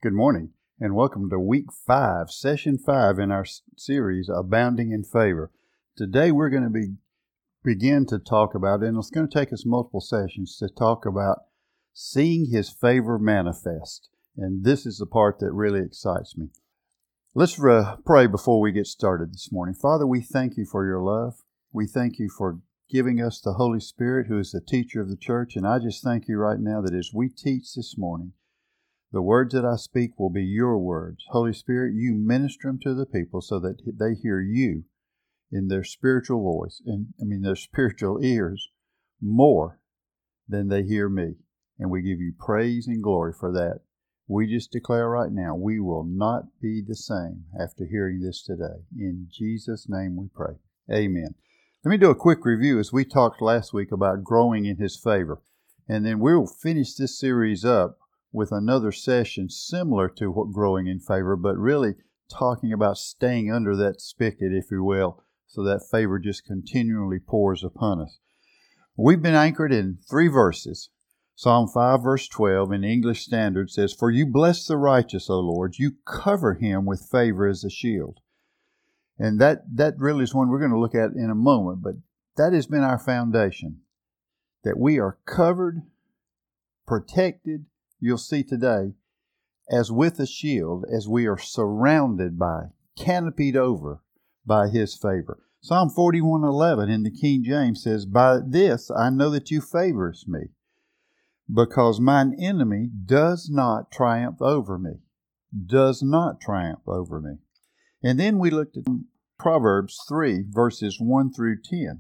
Good morning, and welcome to Week 5, Session 5 in our series, Abounding in Favor. Today we're going to begin to talk about, and it's going to take us multiple sessions to talk about seeing His favor manifest. And this is the part that really excites me. Let's pray before we get started this morning. Father, we thank You for Your love. We thank You for giving us the Holy Spirit, who is the teacher of the church. And I just thank You right now that as we teach this morning, the words that I speak will be Your words. Holy Spirit, You minister them to the people so that they hear You in their spiritual voice, their spiritual ears, more than they hear me. And we give You praise and glory for that. We just declare right now, we will not be the same after hearing this today. In Jesus' name we pray. Amen. Let me do a quick review as we talked last week about growing in His favor. And then we'll finish this series up with another session similar to what growing in favor, but really talking about staying under that spigot, if you will, so that favor just continually pours upon us. We've been anchored in 3 verses. Psalm 5 verse 12 in English Standard says, "For You bless the righteous, O Lord, You cover him with favor as a shield." And that really is one we're going to look at in a moment, but that has been our foundation, that we are covered, protected, you'll see today, as with a shield, as we are surrounded by, canopied over by His favor. Psalm 41:11 in the King James says, "By this I know that You favors me, because mine enemy does not triumph over me." Does not triumph over me. And then we looked at Proverbs 3, verses 1 through 10.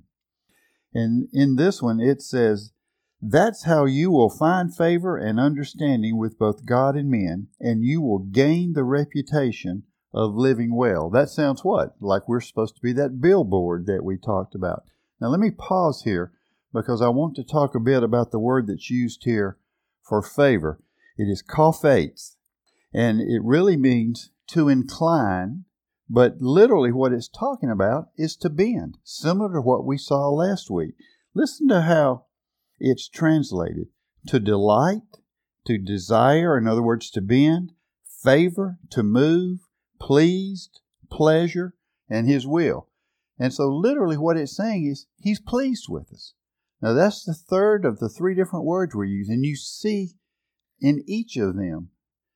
And in this one it says, "That's how you will find favor and understanding with both God and men, and you will gain the reputation of living well." That sounds what? Like we're supposed to be that billboard that we talked about. Now let me pause here because I want to talk a bit about the word that's used here for favor. It is kophates, and it really means to incline, but literally what it's talking about is to bend, similar to what we saw last week. Listen to how it's translated: to delight, to desire, in other words, to bend, favor, to move, pleased, pleasure, and His will. And so literally what it's saying is He's pleased with us. Now that's the third of the 3 different words we're using. You see in each of them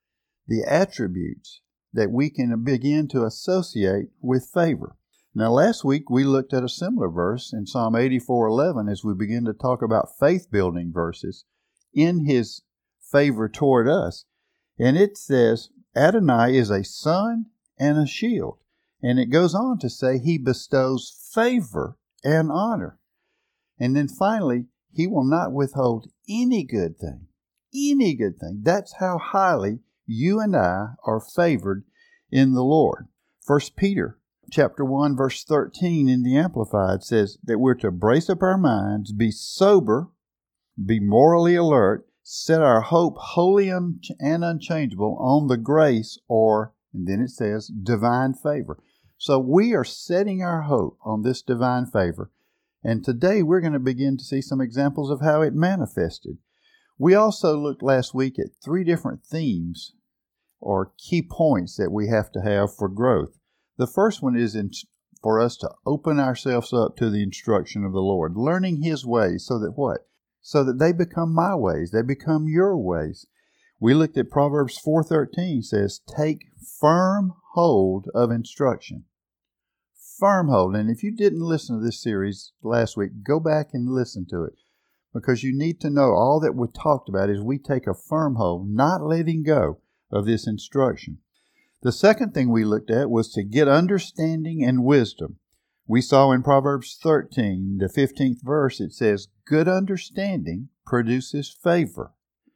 the attributes that we can begin to associate with favor. Now, last week we looked at a similar verse in Psalm 84:11 as we begin to talk about faith-building verses in His favor toward us. And it says, Adonai is a sun and a shield. And it goes on to say He bestows favor and honor. And then finally, He will not withhold any good thing. Any good thing. That's how highly you and I are favored in the Lord. 1 Peter Chapter 1, verse 13 in the Amplified says that we're to brace up our minds, be sober, be morally alert, set our hope wholly and unchangeable on the grace, or, and then it says, divine favor. So we are setting our hope on this divine favor. And today we're going to begin to see some examples of how it manifested. We also looked last week at 3 different themes or key points that we have to have for growth. The first one is for us to open ourselves up to the instruction of the Lord, learning His ways so that what? So that they become my ways, they become your ways. We looked at Proverbs 4:13 says, "Take firm hold of instruction." Firm hold. And if you didn't listen to this series last week, go back and listen to it, because you need to know all that we talked about is we take a firm hold, not letting go of this instruction. The second thing we looked at was to get understanding and wisdom. We saw in Proverbs 13, the 15th verse, it says, "Good understanding produces favor."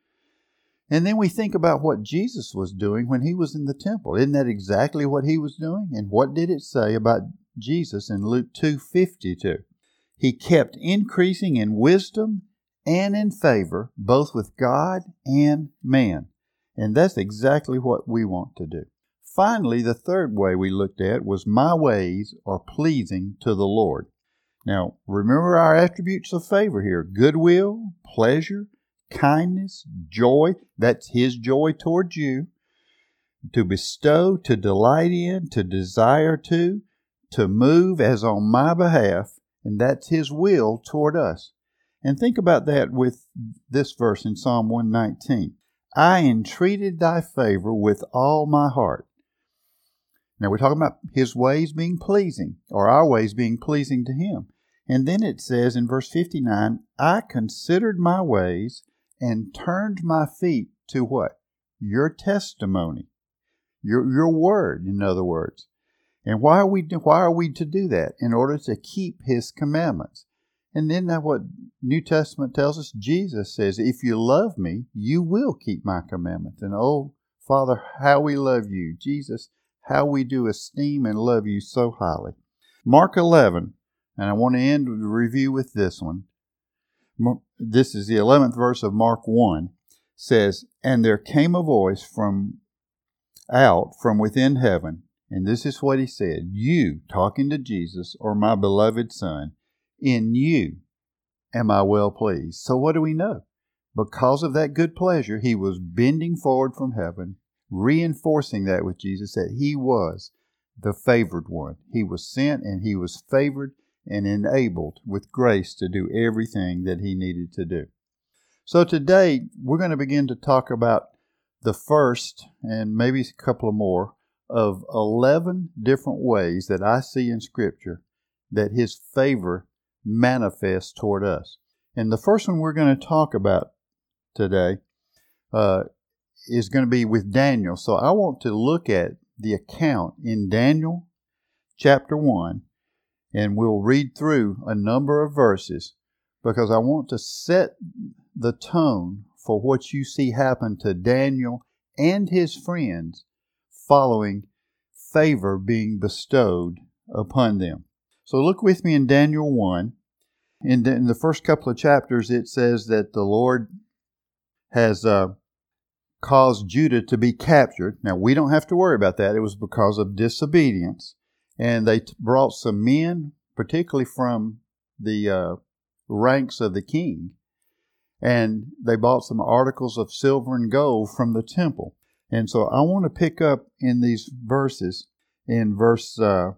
And then we think about what Jesus was doing when He was in the temple. Isn't that exactly what He was doing? And what did it say about Jesus in Luke 2:52? He kept increasing in wisdom and in favor, both with God and man. And that's exactly what we want to do. Finally, the third way we looked at was my ways are pleasing to the Lord. Now, remember our attributes of favor here: goodwill, pleasure, kindness, joy. That's His joy towards you. to bestow, to delight in, to desire to move as on my behalf, and that's His will toward us. And think about that with this verse in Psalm 119. I entreated thy favor with all my heart. Now we're talking about His ways being pleasing, or our ways being pleasing to Him. And then it says in verse 59, I considered my ways and turned my feet to what? Your testimony. Your word, in other words. And why are we to do that? In order to keep His commandments. And then that what New Testament tells us? Jesus says, if you love me, you will keep my commandments. And oh, Father, how we love you. Jesus, how we do esteem and love you so highly. Mark 11, and I want to end the review with this one. This is the 11th verse of Mark 1, says, and there came a voice from within heaven, and this is what He said, you, talking to Jesus, are my beloved Son, in you am I well pleased. So what do we know? Because of that good pleasure, He was bending forward from heaven, reinforcing that with Jesus, that He was the favored one. He was sent and He was favored and enabled with grace to do everything that He needed to do. So today, we're going to begin to talk about the first, and maybe a couple of more, of 11 different ways that I see in Scripture that His favor manifests toward us. And the first one we're going to talk about today is going to be with Daniel. So I want to look at the account in Daniel chapter 1, and we'll read through a number of verses because I want to set the tone for what you see happen to Daniel and his friends following favor being bestowed upon them. So look with me in Daniel 1. In the first couple of chapters, it says that the Lord has caused Judah to be captured. Now, we don't have to worry about that. It was because of disobedience. And they brought some men, particularly from the ranks of the king, and they bought some articles of silver and gold from the temple. And so I want to pick up in these verses in verse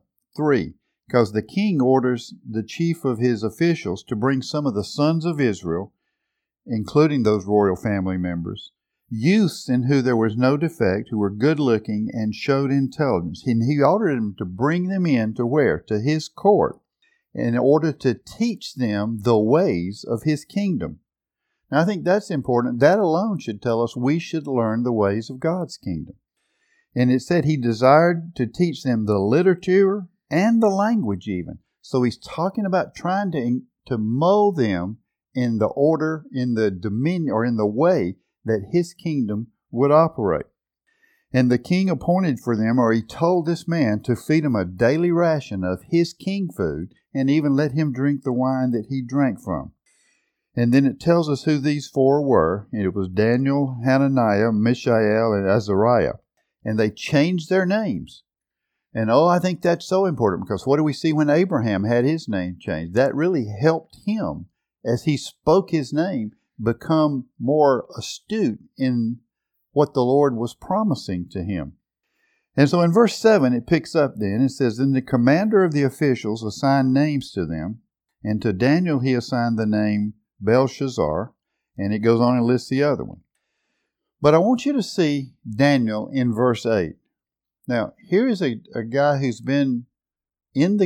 3, because the king orders the chief of his officials to bring some of the sons of Israel, including those royal family members, youths in whom there was no defect, who were good-looking and showed intelligence. And he ordered them to bring them in to where? To his court, in order to teach them the ways of his kingdom. Now, I think that's important. That alone should tell us we should learn the ways of God's kingdom. And it said he desired to teach them the literature and the language even. So he's talking about trying to mold them in the order, in the dominion, or in the way that his kingdom would operate. And the king appointed for them, or he told this man to feed him a daily ration of his king food, and even let him drink the wine that he drank from. And then it tells us who these four were. It was Daniel, Hananiah, Mishael, and Azariah. And they changed their names. And I think that's so important, because what do we see when Abraham had his name changed? That really helped him, as he spoke his name, become more astute in what the Lord was promising to him. And so in verse 7, it picks up then. It says, then the commander of the officials assigned names to them, and to Daniel he assigned the name Belshazzar, and it goes on and lists the other one. But I want you to see Daniel in verse 8. Now, here is a guy who's been in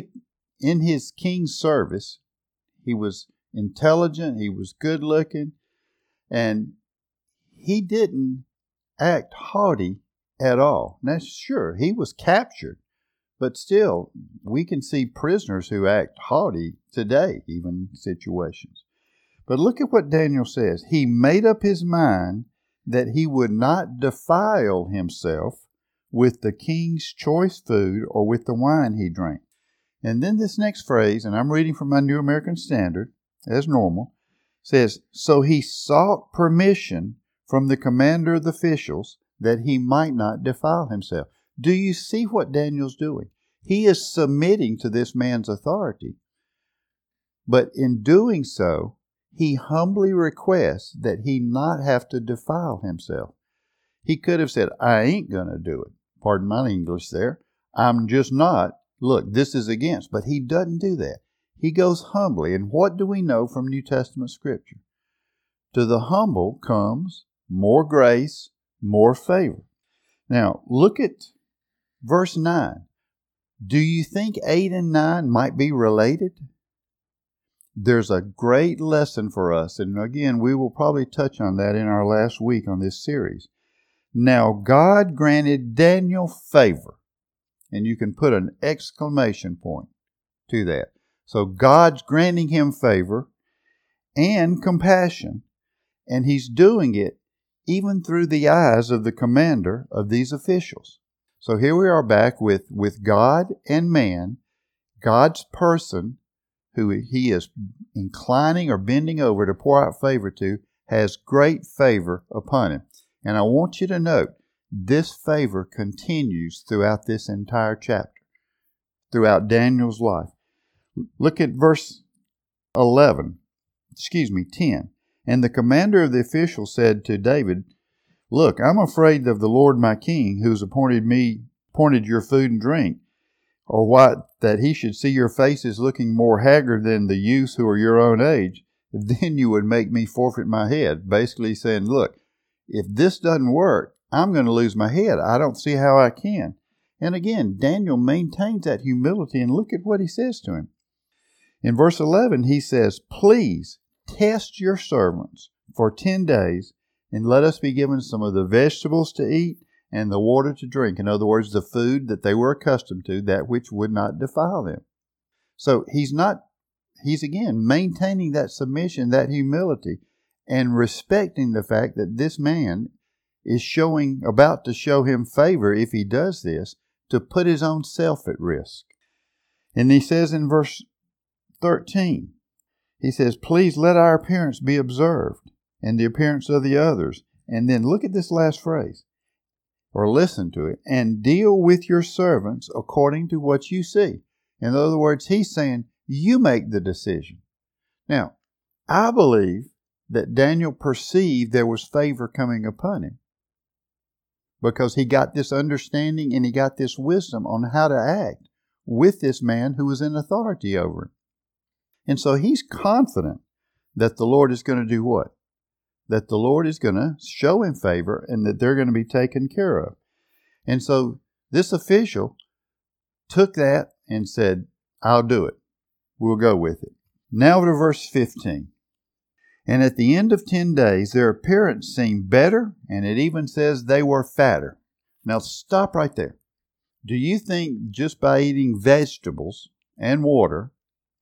his king's service. He was intelligent, he was good looking, and he didn't act haughty at all. Now, sure, he was captured, but still, we can see prisoners who act haughty today, even situations. But look at what Daniel says. He made up his mind that he would not defile himself with the king's choice food or with the wine he drank. And then this next phrase, and I'm reading from my New American Standard, as normal, says, so he sought permission from the commander of the officials that he might not defile himself. Do you see what Daniel's doing? He is submitting to this man's authority. But in doing so, he humbly requests that he not have to defile himself. He could have said, I ain't going to do it. Pardon my English there. I'm just not. Look, this is against. But he doesn't do that. He goes humbly. And what do we know from New Testament Scripture? To the humble comes more grace, more favor. Now, look at verse 9. Do you think 8 and 9 might be related? There's a great lesson for us. And again, we will probably touch on that in our last week on this series. Now, God granted Daniel favor. And you can put an exclamation point to that. So God's granting him favor and compassion. And he's doing it even through the eyes of the commander of these officials. So here we are back with God and man, God's person, who he is inclining or bending over to pour out favor to, has great favor upon him. And I want you to note, this favor continues throughout this entire chapter, throughout Daniel's life. Look at verse 10. And the commander of the officials said to David, Look, I'm afraid of the Lord my king, who's appointed your food and drink, or what, that he should see your faces looking more haggard than the youths who are your own age. Then you would make me forfeit my head. Basically saying, look, if this doesn't work, I'm going to lose my head. I don't see how I can. And again, Daniel maintains that humility, and look at what he says to him. In verse 11, he says, Please test your servants for 10 days, and let us be given some of the vegetables to eat and the water to drink. In other words, the food that they were accustomed to, that which would not defile them. So he's again maintaining that submission, that humility, and respecting the fact that this man is about to show him favor if he does this, to put his own self at risk. And he says in verse 13, he says, Please let our appearance be observed, and the appearance of the others. And then look at this last phrase, or listen to it, and deal with your servants according to what you see. In other words, he's saying, you make the decision. Now, I believe that Daniel perceived there was favor coming upon him, because he got this understanding and he got this wisdom on how to act with this man who was in authority over him. And so he's confident that the Lord is going to do what? That the Lord is going to show him favor and that they're going to be taken care of. And so this official took that and said, I'll do it. We'll go with it. Now to verse 15. And at the end of 10 days, their appearance seemed better, and it even says they were fatter. Now stop right there. Do you think just by eating vegetables and water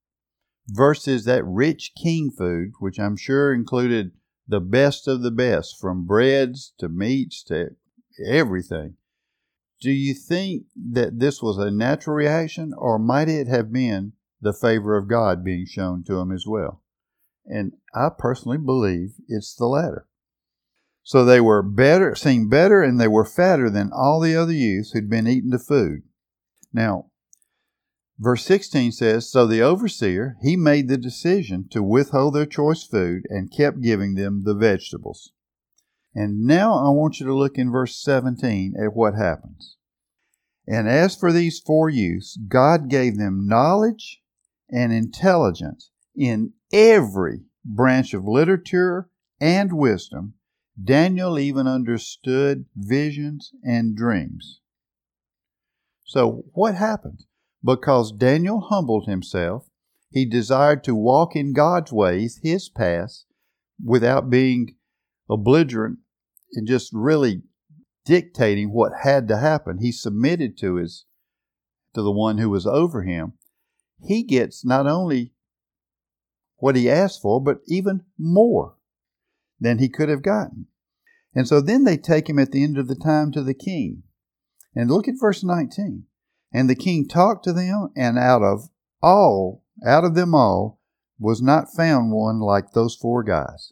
versus that rich king food, which I'm sure included the best of the best, from breads to meats to everything, do you think that this was a natural reaction, or might it have been the favor of God being shown to him as well? And I personally believe it's the latter. So they were better, seemed better, and they were fatter than all the other youths who'd been eating the food. Now, verse 16 says, So the overseer, he made the decision to withhold their choice food and kept giving them the vegetables. And now I want you to look in verse 17 at what happens. And as for these 4 youths, God gave them knowledge and intelligence in every branch of literature and wisdom. Daniel even understood visions and dreams. So what happened? Because Daniel humbled himself, he desired to walk in God's ways, his paths, without being belligerent and just really dictating what had to happen. He submitted to the one who was over him. He gets not only what he asked for, but even more than he could have gotten. And so then they take him at the end of the time to the king. And look at verse 19. And the king talked to them, and out of them all, was not found one like those 4 guys.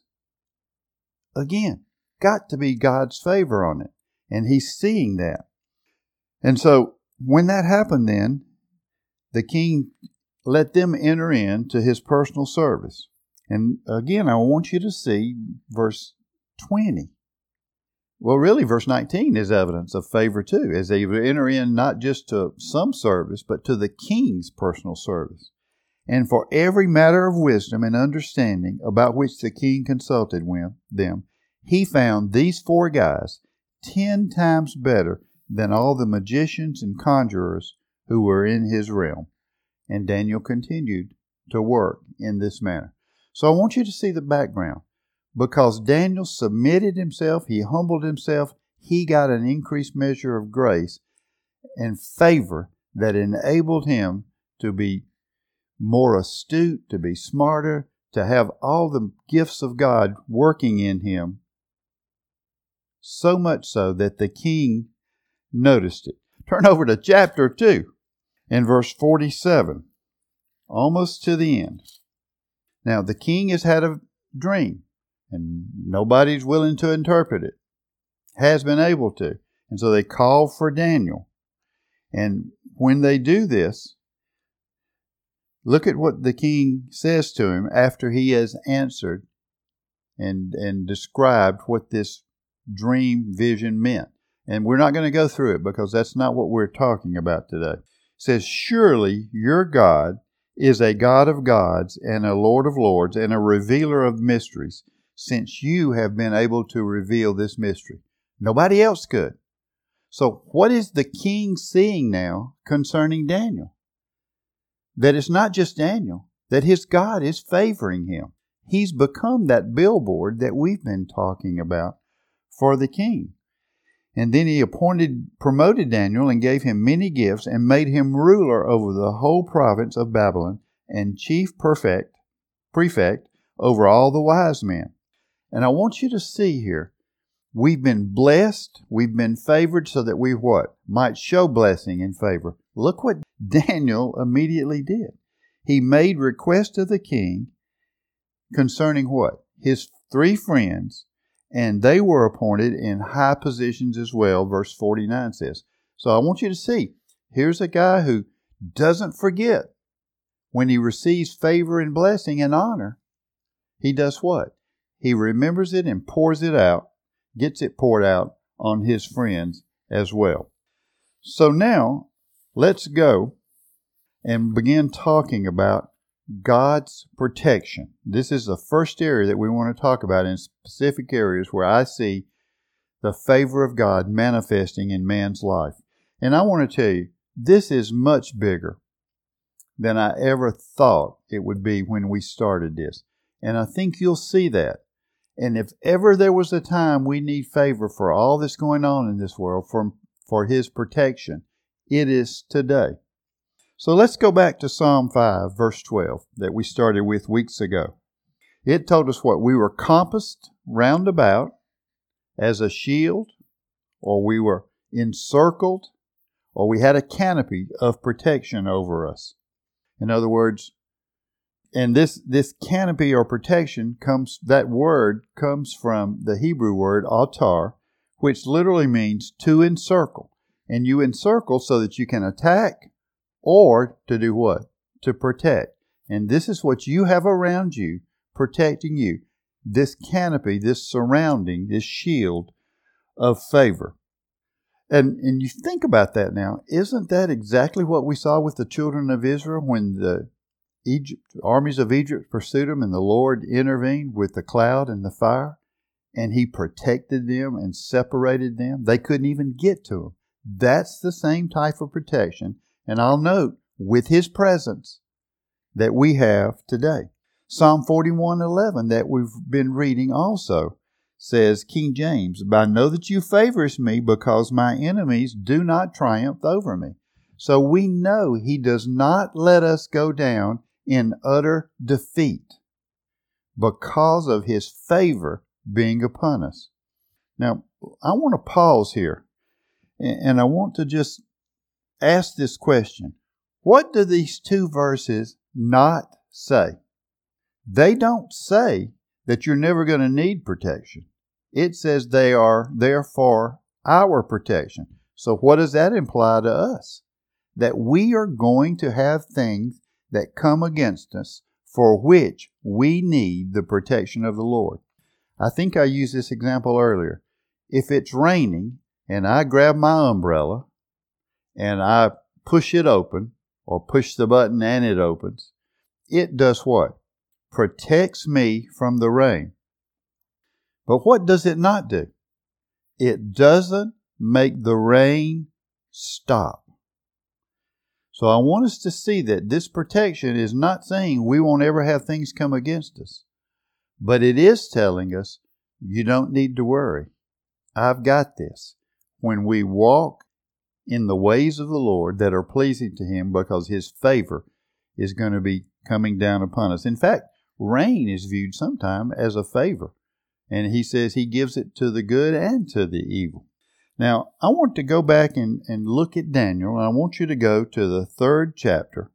Again, got to be God's favor on it. And he's seeing that. And so when that happened then, the king let them enter into his personal service. And again, I want you to see verse 20. Well, really, verse 19 is evidence of favor too, as they enter in not just to some service, but to the king's personal service. And for every matter of wisdom and understanding about which the king consulted them, he found these 4 guys 10 times better than all the magicians and conjurers who were in his realm. And Daniel continued to work in this manner. So I want you to see the background. Because Daniel submitted himself, he humbled himself, he got an increased measure of grace and favor that enabled him to be more astute, to be smarter, to have all the gifts of God working in him. So much so that the king noticed it. Turn over to chapter 2 and verse 47, almost to the end. Now the king has had a dream. And nobody's willing to interpret it. Has been able to. And so they call for Daniel. And when they do this, look at what the king says to him after he has answered and described what this dream vision meant. And we're not going to go through it because that's not what we're talking about today. It says, surely your God is a God of gods and a Lord of lords and a revealer of mysteries, since you have been able to reveal this mystery. Nobody else could. So what is the king seeing now concerning Daniel? That it's not just Daniel, that his God is favoring him. He's become that billboard that we've been talking about for the king. And then he promoted Daniel and gave him many gifts and made him ruler over the whole province of Babylon and chief prefect over all the wise men. And I want you to see here, we've been blessed, we've been favored so that we what? Might show blessing and favor. Look what Daniel immediately did. He made request to the king concerning what? His 3 friends, and they were appointed in high positions as well, verse 49 says. So I want you to see, here's a guy who doesn't forget when he receives favor and blessing and honor. He does what? He remembers it and pours it out, gets it poured out on his friends as well. So now, let's go and begin talking about God's protection. This is the first area that we want to talk about in specific areas where I see the favor of God manifesting in man's life. And I want to tell you, this is much bigger than I ever thought it would be when we started this. And I think you'll see that. And if ever there was a time we need favor for all that's going on in this world, for His protection, it is today. So let's go back to Psalm 5, verse 12, that we started with weeks ago. It told us what? We were compassed round about as a shield, or we were encircled, or we had a canopy of protection over us. In other words, and this canopy or protection that word comes from the Hebrew word atar, which literally means to encircle. And you encircle so that you can attack or to do what? To protect. And this is what you have around you, protecting you. This canopy, this surrounding, this shield of favor. And you think about that now. Isn't that exactly what we saw with the children of Israel when the armies of Egypt pursued them and the Lord intervened with the cloud and the fire? And He protected them and separated them. They couldn't even get to Him. That's the same type of protection. And I'll note, with His presence, that we have today. Psalm 41:11 that we've been reading also says, King James, "But I know that you favors me because my enemies do not triumph over me." So we know He does not let us go down in utter defeat because of His favor being upon us. Now, I want to pause here and I want to just ask this question. What do these two verses not say? They don't say that you're never going to need protection. It says they are there for our protection. So what does that imply to us? That we are going to have things that come against us for which we need the protection of the Lord. I think I used this example earlier. if it's raining and I grab my umbrella and I push it open or push the button and it opens, it does what? Protects me from the rain. But what does it not do? It doesn't make the rain stop. So I want us to see that this protection is not saying we won't ever have things come against us. But it is telling us, you don't need to worry. I've got this. When we walk in the ways of the Lord that are pleasing to Him, because His favor is going to be coming down upon us. In fact, rain is viewed sometime as a favor. And He says He gives it to the good and to the evil. Now, I want to go back and look at Daniel, and I want you to go to the 3rd chapter.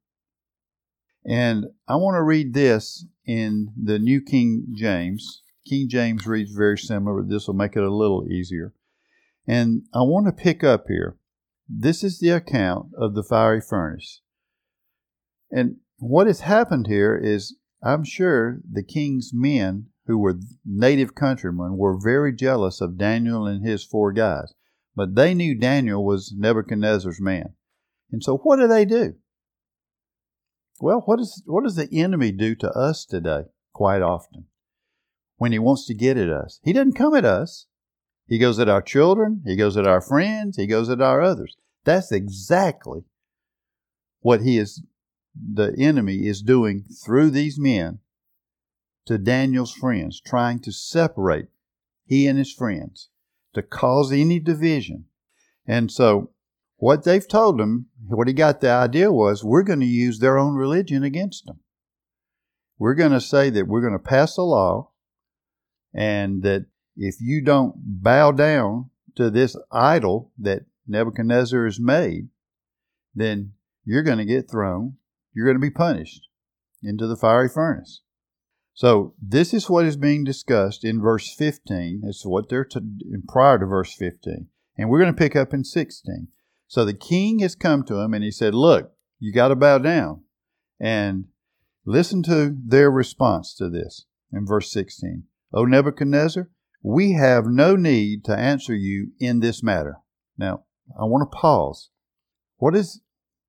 And I want to read this in the New King James. King James reads very similar, but this will make it a little easier. And I want to pick up here. This is the account of the fiery furnace. And what has happened here is, I'm sure the king's men, who were native countrymen, were very jealous of Daniel and his 4 guys. But they knew Daniel was Nebuchadnezzar's man. And so what do? Well, what does the enemy do to us today quite often when he wants to get at us? He doesn't come at us. He goes at our children. He goes at our friends. He goes at our others. That's exactly what the enemy is doing through these men to Daniel's friends, trying to separate he and his friends, to cause any division. And so what they've told him, what he got the idea was, we're going to use their own religion against them. We're going to say that we're going to pass a law, and that if you don't bow down to this idol that Nebuchadnezzar has made, then you're going to get thrown, you're going to be punished into the fiery furnace. So this is what is being discussed in verse 15. It's what they're prior to verse 15. And we're going to pick up in 16. So the king has come to him and he said, look, you got to bow down. And listen to their response to this in verse 16. O Nebuchadnezzar, we have no need to answer you in this matter. Now, I want to pause. What is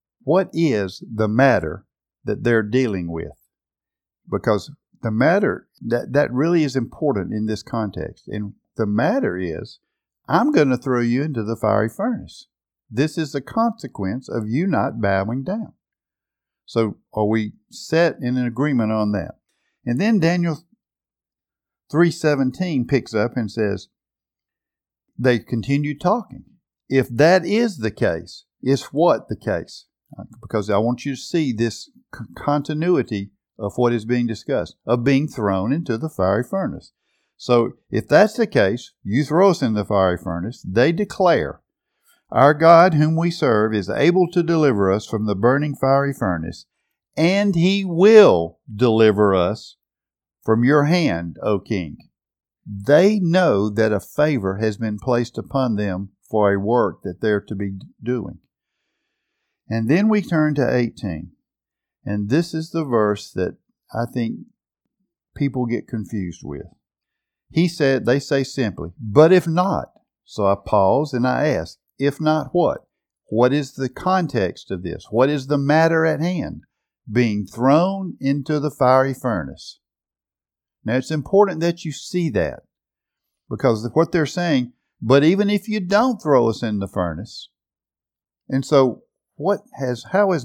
the matter that they're dealing with? Because the matter, that really is important in this context. And the matter is, I'm going to throw you into the fiery furnace. This is the consequence of you not bowing down. So are we set in an agreement on that? And then Daniel 3:17 picks up and says, they continue talking. If that is the case, is what the case? Because I want you to see this continuity of what is being discussed, of being thrown into the fiery furnace. So if that's the case, you throw us in the fiery furnace. They declare, our God whom we serve is able to deliver us from the burning fiery furnace, and He will deliver us from your hand, O king. They know that a favor has been placed upon them for a work that they're to be doing. And then we turn to 18. And this is the verse that I think people get confused with. They say simply, but if not. So I pause and I ask, if not what? What is the context of this? What is the matter at hand? Being thrown into the fiery furnace. Now it's important that you see that, because what they're saying, but even if you don't throw us in the furnace. And so how has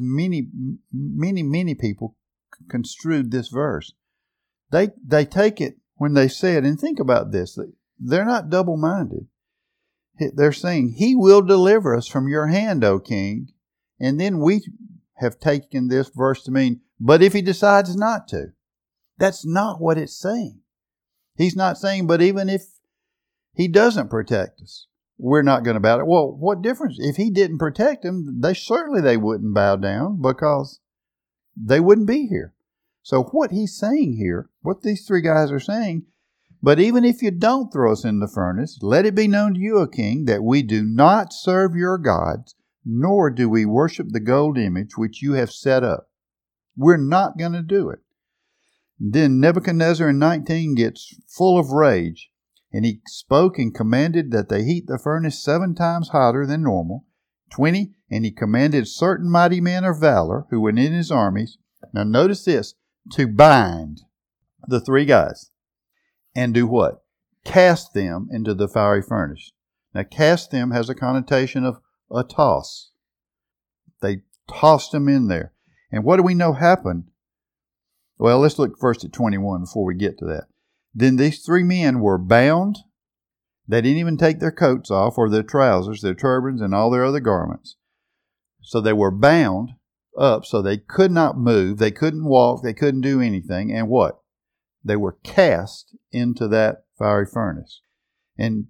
many people construed this verse? They take it when they say it, and think about this. They're not double-minded. They're saying, He will deliver us from your hand, O king. And then we have taken this verse to mean, but if He decides not to. That's not what it's saying. He's not saying, but even if He doesn't protect us, we're not going to bow down. Well, what difference? If He didn't protect them, they wouldn't bow down, because they wouldn't be here. So what He's saying here, what these 3 guys are saying, but even if you don't throw us in the furnace, let it be known to you, O king, that we do not serve your gods, nor do we worship the gold image which you have set up. We're not going to do it. Then Nebuchadnezzar in 19 gets full of rage. And he spoke and commanded that they heat the furnace 7 times hotter than normal. 20, and he commanded certain mighty men of valor who were in his armies. Now notice this, to bind the 3 guys. And do what? Cast them into the fiery furnace. Now cast them has a connotation of a toss. They tossed them in there. And what do we know happened? Well, let's look first at 21 before we get to that. Then these 3 men were bound. They didn't even take their coats off or their trousers, their turbans, and all their other garments. So they were bound up so they could not move. They couldn't walk. They couldn't do anything. And what? They were cast into that fiery furnace. And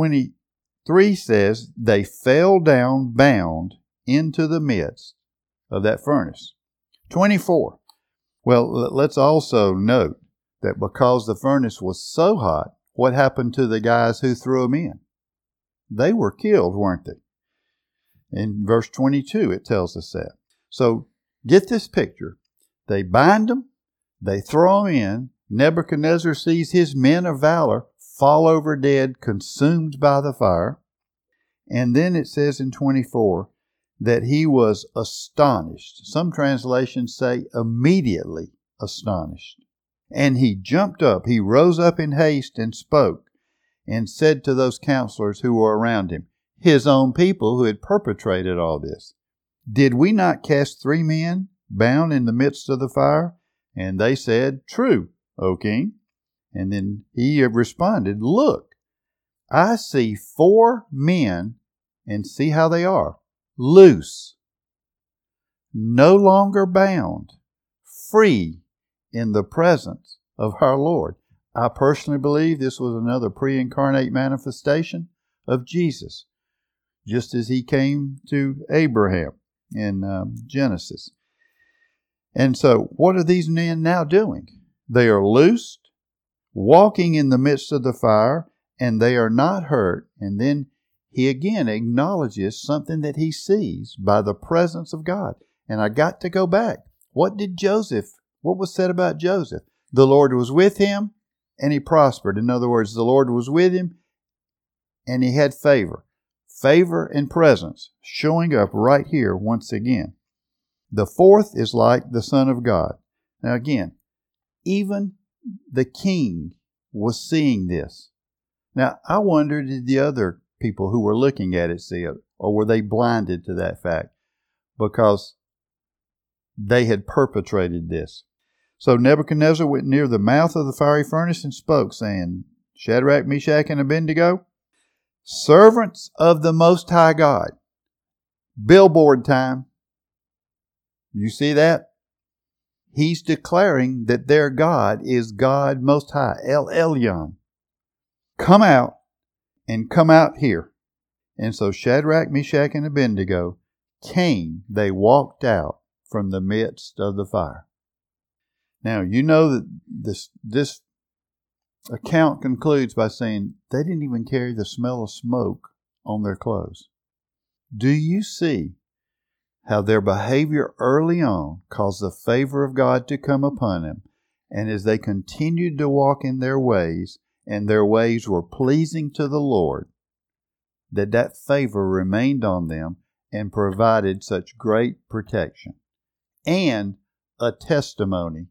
23 says they fell down bound into the midst of that furnace. 24. Well, let's also note that because the furnace was so hot, what happened to the guys who threw them in? They were killed, weren't they? In verse 22, it tells us that. So get this picture. They bind them, they throw them in. Nebuchadnezzar sees his men of valor fall over dead, consumed by the fire. And then it says in 24 that he was astonished. Some translations say immediately astonished. And he jumped up, he rose up in haste and spoke, and said to those counselors who were around him, his own people who had perpetrated all this, did we not cast 3 men bound in the midst of the fire? And they said, true, O king. And then he responded, look, I see 4 men, and see how they are, loose, no longer bound, free in the presence of our Lord. I personally believe this was another pre-incarnate manifestation of Jesus, just as he came to Abraham in Genesis. And so what are these men now doing? They are loosed, walking in the midst of the fire, and they are not hurt. And then he again acknowledges something that he sees by the presence of God. And I got to go back. What was said about Joseph? The Lord was with him and he prospered. In other words, the Lord was with him and he had favor. Favor and presence showing up right here once again. The 4th is like the Son of God. Now again, even the king was seeing this. Now I wonder, did the other people who were looking at it see it? Or were they blinded to that fact? Because they had perpetrated this. So Nebuchadnezzar went near the mouth of the fiery furnace and spoke, saying, Shadrach, Meshach, and Abednego, servants of the Most High God. Billboard time. You see that? He's declaring that their God is God Most High, El Elyon. Come out and come out here. And so Shadrach, Meshach, and Abednego came. They walked out from the midst of the fire. Now, you know that this account concludes by saying they didn't even carry the smell of smoke on their clothes. Do you see how their behavior early on caused the favor of God to come upon them? And as they continued to walk in their ways, and their ways were pleasing to the Lord, that favor remained on them and provided such great protection. And a testimony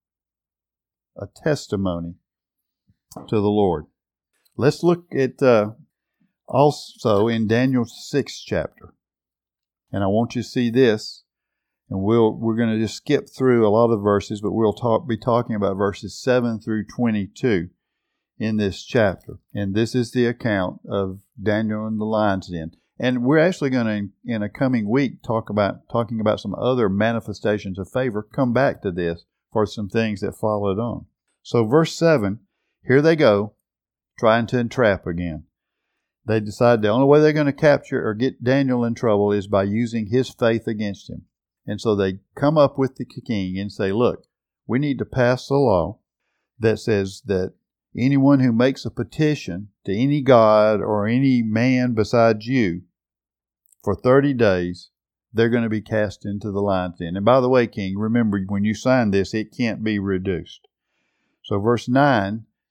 to the Lord. Let's look at also in Daniel's 6th chapter. And I want you to see this. And we're going to just skip through a lot of verses, but we'll be talking about verses 7 through 22 in this chapter. And this is the account of Daniel in the lion's den. And we're actually going to, in a coming week, talking about some other manifestations of favor, come back to this for some things that followed on. So verse 7, here they go, trying to entrap again. They decide the only way they're going to capture or get Daniel in trouble is by using his faith against him. And so they come up with the king and say, look, we need to pass a law that says that anyone who makes a petition to any god or any man besides you for 30 days, they're going to be cast into the lion's den. And by the way, king, remember when you sign this, it can't be reduced. So verse 9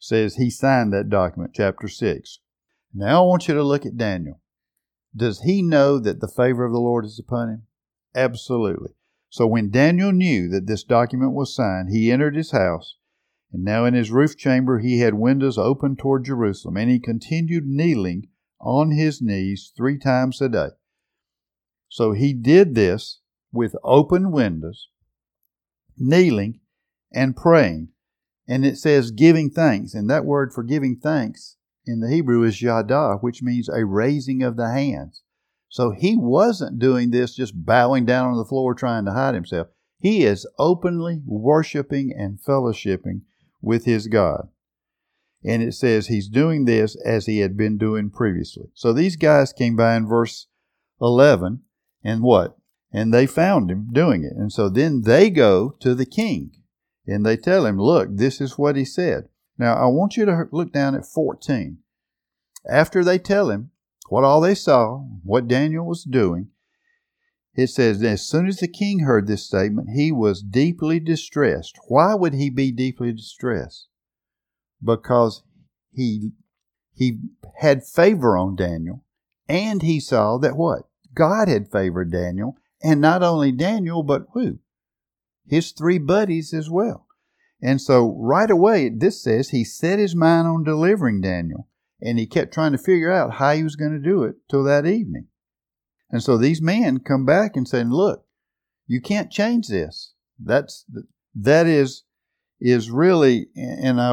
says he signed that document, chapter 6. Now I want you to look at Daniel. Does he know that the favor of the Lord is upon him? Absolutely. So when Daniel knew that this document was signed, he entered his house, and now in his roof chamber he had windows open toward Jerusalem, and he continued kneeling on his knees 3 times a day. So he did this with open windows, kneeling and praying. And it says giving thanks. And that word for giving thanks in the Hebrew is yada, which means a raising of the hands. So he wasn't doing this just bowing down on the floor trying to hide himself. He is openly worshiping and fellowshipping with his God. And it says he's doing this as he had been doing previously. So these guys came by in verse 11 and what? And they found him doing it. And so then they go to the king and they tell him, look, this is what he said. Now I want you to look down at 14. After they tell him what all they saw, what Daniel was doing, it says, as soon as the king heard this statement, he was deeply distressed. Why would he be deeply distressed? Because he had favor on Daniel, and he saw that what? God had favored Daniel, and not only Daniel, but who? His 3 buddies as well. And so right away, this says he set his mind on delivering Daniel, and he kept trying to figure out how he was going to do it till that evening. And so these men come back and say, look, you can't change this. That is really, and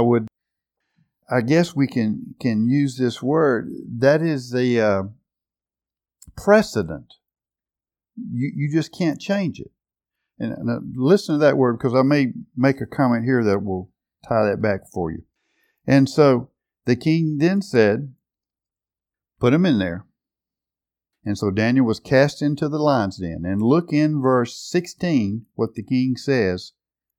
I guess we can use this word, that is the precedent. You just can't change it. And listen to that word, because I may make a comment here that will tie that back for you. And so the king then said, put him in there. And so Daniel was cast into the lion's den. And look in verse 16 what the king says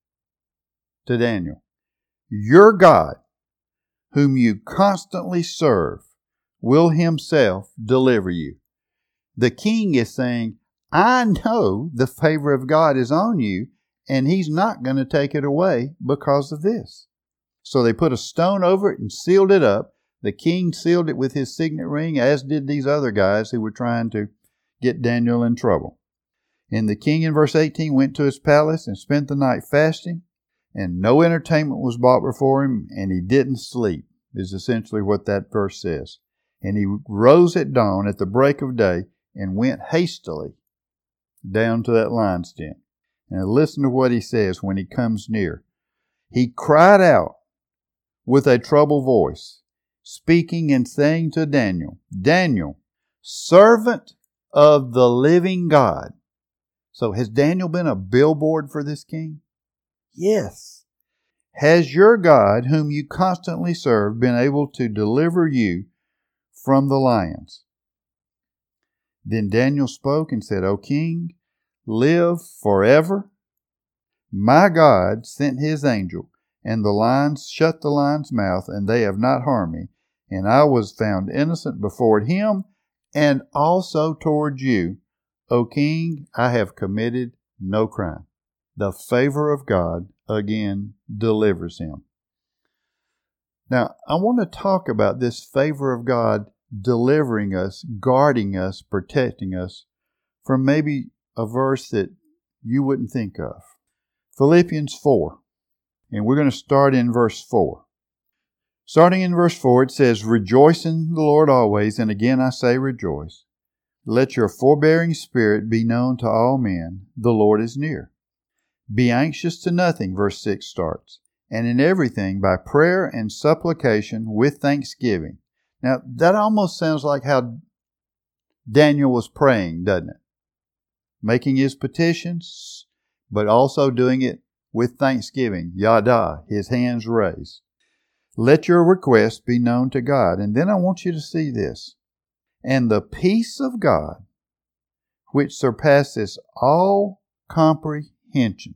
to Daniel. Your God, whom you constantly serve, will himself deliver you. The king is saying, I know the favor of God is on you, and he's not going to take it away because of this. So they put a stone over it and sealed it up. The king sealed it with his signet ring, as did these other guys who were trying to get Daniel in trouble. And the king, in verse 18, went to his palace and spent the night fasting, and no entertainment was brought before him, and he didn't sleep, is essentially what that verse says. And he rose at dawn at the break of day and went hastily down to that lion's den. And listen to what he says when he comes near. He cried out with a troubled voice, speaking and saying to Daniel, Daniel, servant of the living God. So has Daniel been a billboard for this king? Yes. Has your God, whom you constantly serve, been able to deliver you from the lions? Then Daniel spoke and said, O king, live forever. My God sent his angel, and the lions shut the lion's mouth, and they have not harmed me. And I was found innocent before him, and also toward you. O king, I have committed no crime. The favor of God again delivers him. Now, I want to talk about this favor of God delivering us, guarding us, protecting us from maybe a verse that you wouldn't think of. Philippians 4. And we're going to start in verse 4. Starting in verse 4, it says, Rejoice in the Lord always, and again I say rejoice. Let your forbearing spirit be known to all men. The Lord is near. Be anxious to nothing, verse 6 starts, and in everything by prayer and supplication with thanksgiving. Now, that almost sounds like how Daniel was praying, doesn't it? Making his petitions, but also doing it with thanksgiving. Yada, his hands raised. Let your requests be known to God. And then I want you to see this. And the peace of God, which surpasses all comprehension,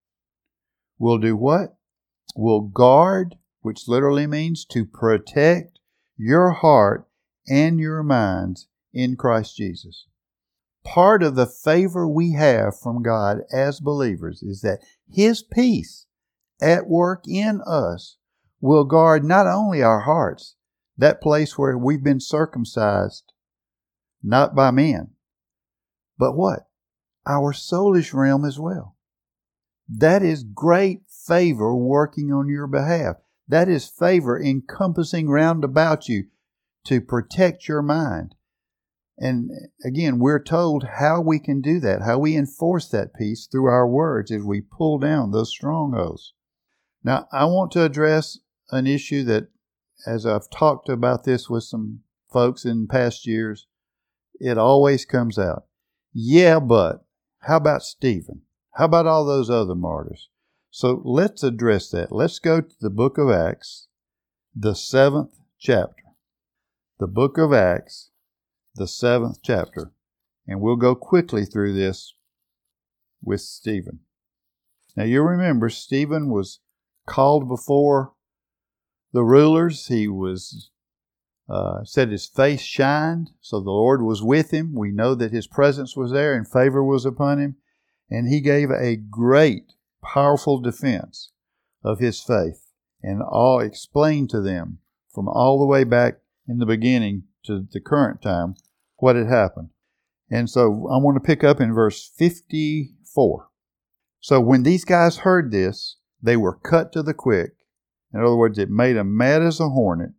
will do what? Will guard, which literally means to protect your heart and your minds in Christ Jesus. Part of the favor we have from God as believers is that His peace at work in us will guard not only our hearts, that place where we've been circumcised, not by men, but what? Our soulish realm as well. That is great favor working on your behalf. That is favor encompassing round about you to protect your mind. And again, we're told how we can do that, how we enforce that peace through our words as we pull down those strongholds. Now, I want to address an issue that, as I've talked about this with some folks in past years, it always comes out. Yeah, but how about Stephen? How about all those other martyrs? So let's address that. Let's go to the book of Acts, the 7th chapter. The book of Acts, the 7th chapter. And we'll go quickly through this with Stephen. Now you remember Stephen was called before the rulers. He was said his face shined, so the Lord was with him. We know that his presence was there and favor was upon him. And he gave a great, powerful defense of his faith and all explained to them from all the way back in the beginning to the current time what had happened. And so I want to pick up in verse 54. So when these guys heard this, they were cut to the quick. In other words, it made them mad as a hornet,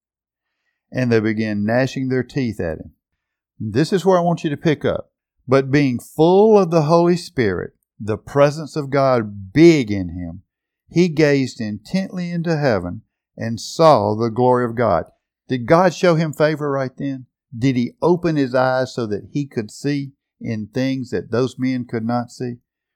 and they began gnashing their teeth at him. This is where I want you to pick up. But being full of the Holy Spirit, the presence of God big in him, he gazed intently into heaven and saw the glory of God. Did God show him favor right then? Did he open his eyes so that he could see in things that those men could not see?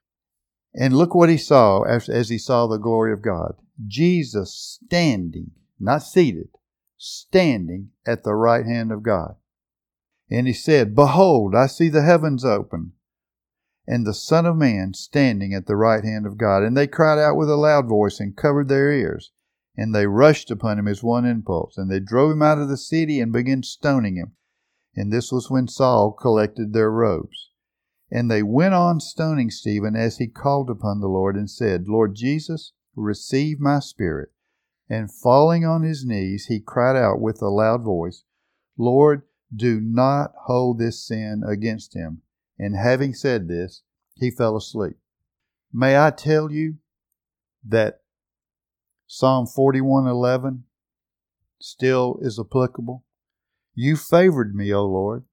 And look what he saw as he saw the glory of God. Jesus standing, not seated, standing at the right hand of God. And he said, Behold, I see the heavens open, and the Son of Man standing at the right hand of God. And they cried out with a loud voice and covered their ears. And they rushed upon him as one impulse. And they drove him out of the city and began stoning him. And this was when Saul collected their robes. And they went on stoning Stephen as he called upon the Lord and said, Lord Jesus, receive my spirit. And falling on his knees, he cried out with a loud voice, Lord, do not hold this sin against him. And having said this, he fell asleep. May I tell you that Psalm 41:11 still is applicable? You favored me, O Lord,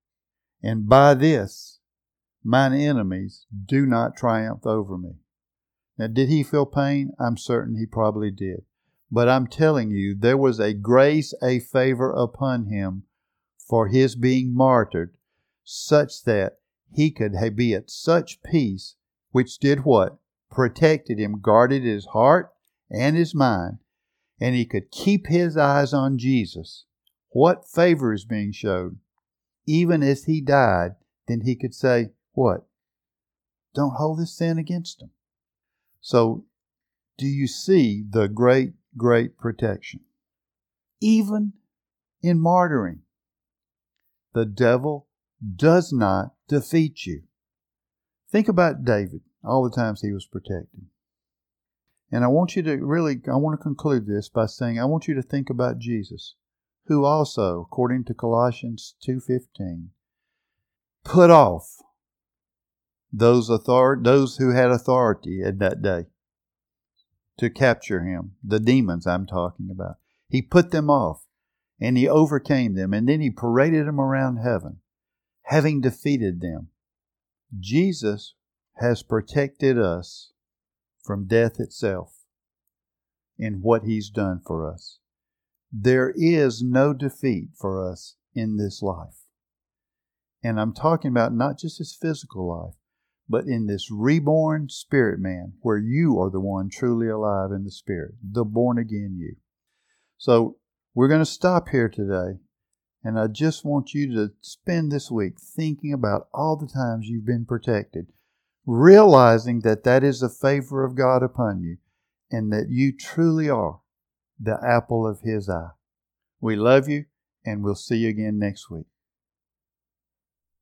and by this mine enemies do not triumph over me. Now, did he feel pain? I'm certain he probably did. But I'm telling you, there was a grace, a favor upon him for his being martyred, such that he could be at such peace, which did what? Protected him, guarded his heart and his mind, and he could keep his eyes on Jesus. What favor is being showed? Even as he died, then he could say, what? Don't hold this sin against him. So, do you see the great, great protection? Even in martyring, the devil does not defeat you. Think about David, all the times he was protected. And I want to conclude this by saying, I want you to think about Jesus, who also, according to Colossians 2:15, put off those who had authority at that day to capture him, the demons I'm talking about. He put them off and he overcame them, and then he paraded them around heaven, having defeated them. Jesus has protected us from death itself in what he's done for us. There is no defeat for us in this life. And I'm talking about not just his physical life, but in this reborn spirit man, where you are the one truly alive in the spirit, the born again you. So we're going to stop here today. And I just want you to spend this week thinking about all the times you've been protected, realizing that that is the favor of God upon you, and that you truly are the apple of his eye. We love you, and we'll see you again next week.